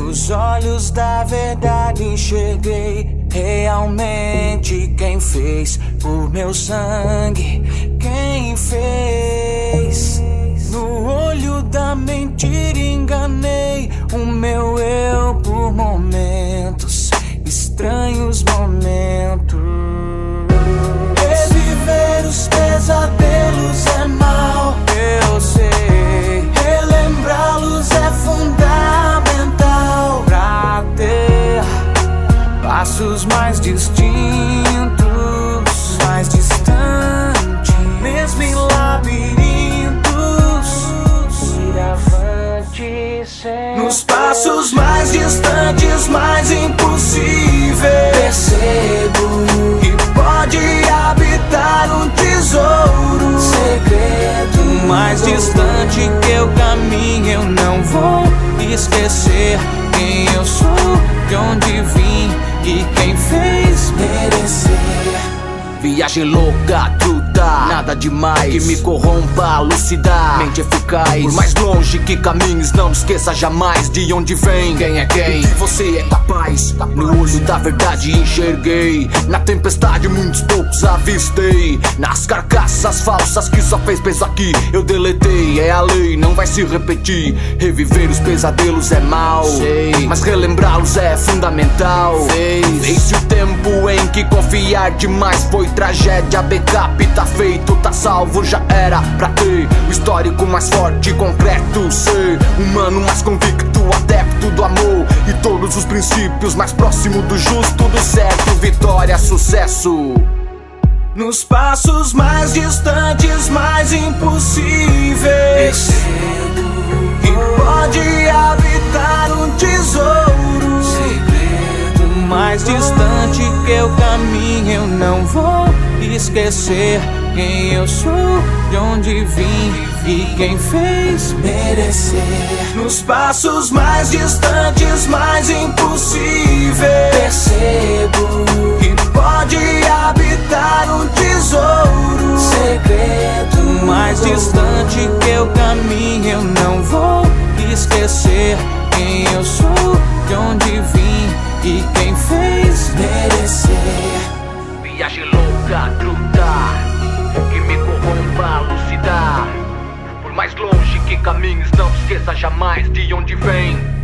Nos olhos da verdade enxerguei realmente quem fez por meu sangue, quem fez. No olho da mentira enganei o meu eu por momentos, estranhos momentos. Reviver os pesadelos é mal, eu sei. Relembrá-los é fundamental pra ter passos mais distintos, mais distantes, mesmo em labirintos. Ir avante sempre. Nos passos mais distantes, mais impossíveis, percebo que pode habitar um tesouro, segredo mais distante que eu caminho. Eu não vou esquecer quem eu sou, de onde vim e quem fez merecer. Viagem louca, truta, nada demais que me corrompa, lucidar, mente eficaz. Por mais longe que caminhes, não esqueça jamais de onde vem, quem é quem, que você é capaz. No olho da verdade enxerguei, na tempestade muitos poucos avistei. Nas carcaças falsas que só fez peso aqui, eu deletei. É a lei, não vai se repetir. Reviver os pesadelos é mal, sei, mas relembrá-los é fundamental. Fez-se o tempo em que confiar demais foi tragédia. Backup tá feito, tá salvo, já era pra ter o histórico mais forte e concreto. Ser humano mais convicto, adepto do amor e todos os princípios, mais próximo do justo, do certo. Vitória, sucesso. Nos passos mais distantes, mais impossíveis, percebo que pode habitar um tesouro, segredo mais distante que eu caminho. Eu não vou esquecer quem eu sou, de onde vim e quem fez merecer. Nos passos mais distantes, mais impossíveis, percebo que pode habitar um tesouro, segredo mais distante que eu caminho. Eu não vou esquecer quem eu sou, de onde vim e quem fez merecer. Viagem louca, truta, que me corrompa, lucidar. Por mais longe que caminhes, não esqueça jamais de onde vem.